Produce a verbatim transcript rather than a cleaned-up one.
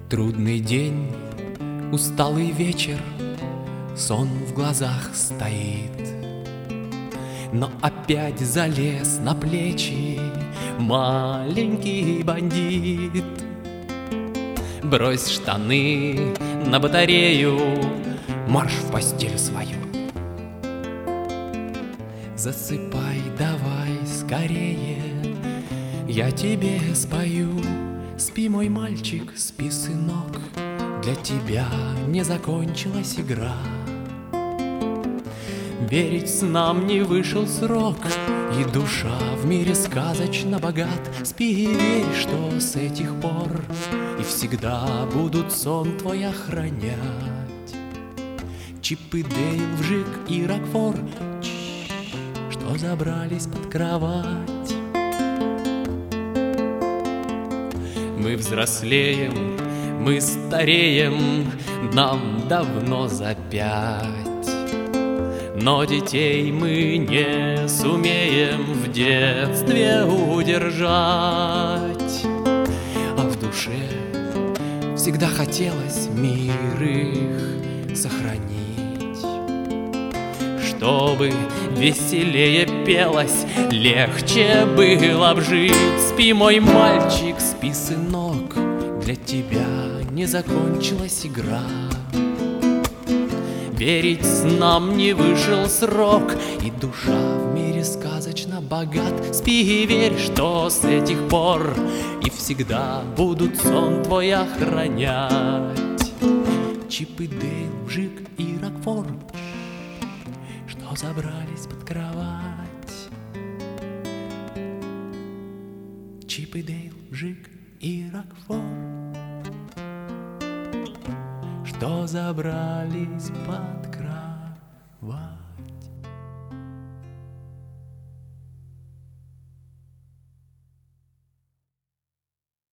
Трудный день, усталый вечер, сон в глазах стоит. Но опять залез на плечи маленький бандит. Брось штаны на батарею, марш в постель свою. Засыпай давай скорее, я тебе спою. Спи, мой мальчик, спи, сынок, для тебя не закончилась игра. Верить снам не вышел срок, и душа в мире сказочно богат. Спи и верь, что с этих пор и всегда будут сон твой охранять. Чип и Дейл, Вжик и Рокфор, что забрались под кровать. Мы взрослеем, мы стареем, нам давно за пять. Но детей мы не сумеем в детстве удержать. А в душе всегда хотелось мир их сохранить, чтобы веселее пелось, легче было б жить. Спи, мой мальчик, спи, сынок, для тебя не закончилась игра. Верить снам не вышел срок, и душа в мире сказочно богат. Спи и верь, что с этих пор и всегда будут сон твой охранять. Чип и Дейл, Вжик и Рокфор, что забрались под кровать. Чип и Дейл, Вжик и Рокфор, что забрались под кровать.